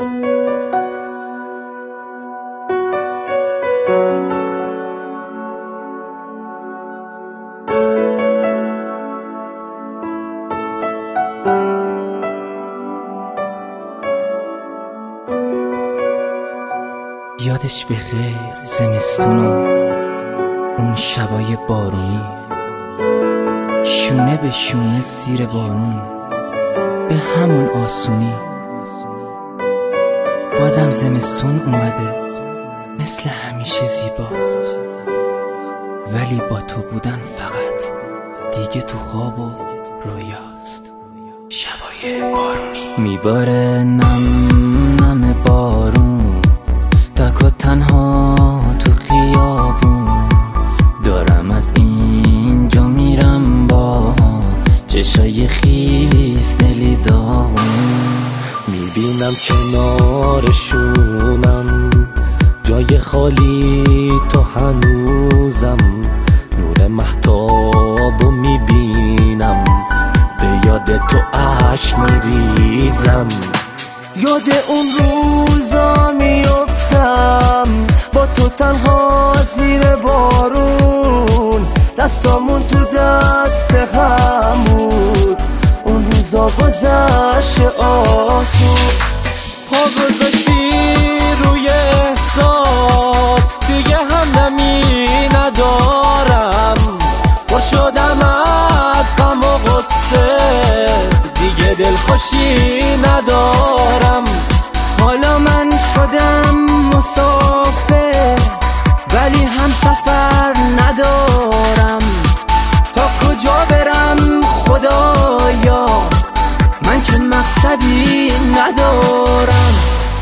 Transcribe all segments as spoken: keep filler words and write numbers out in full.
یادش به خیر زمستون و اون شبای بارونی، شونه به شونه زیر بارون به همون آسونی. بازم زمستون اومده مثل همیشه زیباست، ولی با تو بودن فقط دیگه تو خواب و رویاست. شبای بارونی میباره نم نم بارون، تک و تنها تو خیابون، دارم از اینجا میرم با چشای خیس دلی داغون. میبینم کنارشونم جای خالی، تو هنوزم نور مهتابو میبینم، به یاد تو عشق میریزم. یاد اون روزا میافتم با تو تنها زیر بارون، دستامون تو دست هم بود، اون روزا گذشت آسون. پا گذاشتی روی احساس، دیگه همدمی ندارم، پر شدم از غم و غصه، دیگه دلخوشی ندارم. حالا من شدم مسافر ولی هم سفر ندارم، تا کجا برم خدایا من که مقصدی ندارم.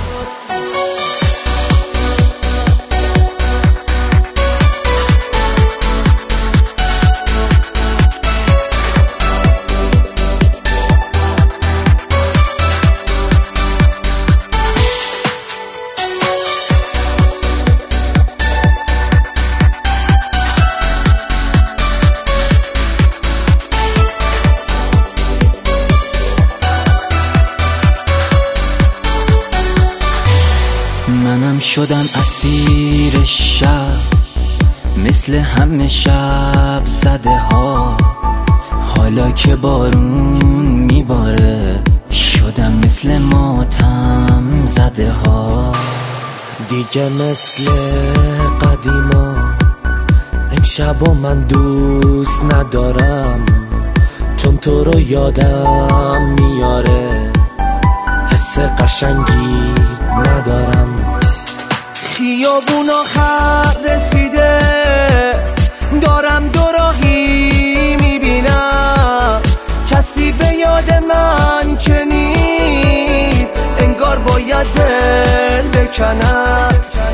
منم شدم اسیر شب، مثل همه شب زده ها، حالا که بارون میباره شدم مثل ماتم زده ها. دیگه مثل قدیما امشبا من دوست ندارم، چون تو رو یادم میاره، حس قشنگی ندارم. خیابون آخر رسیده، دارم دو راهی میبینم، کسی به یاد من که نیست، انگار باید دل بکنم.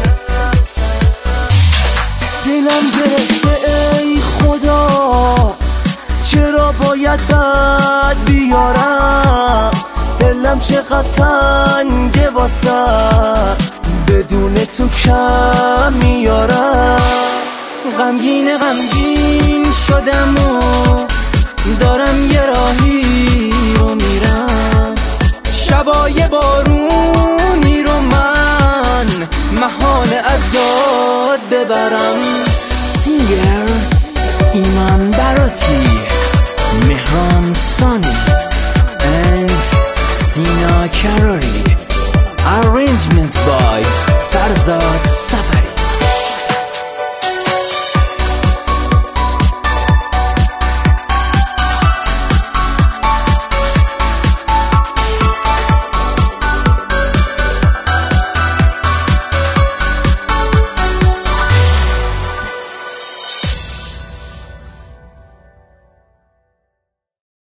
دلم گرفته ای خدا، چرا باید بد بیارم، دلم چقدر تنگه واسه بدون تو کم میارم. غمگین غمگین شدم و دارم یه راهی رو میرم، شبای بارونی رو من محال از یاد ببرم. سینگر ایمان براتی، مهران سانی and سینا کراری.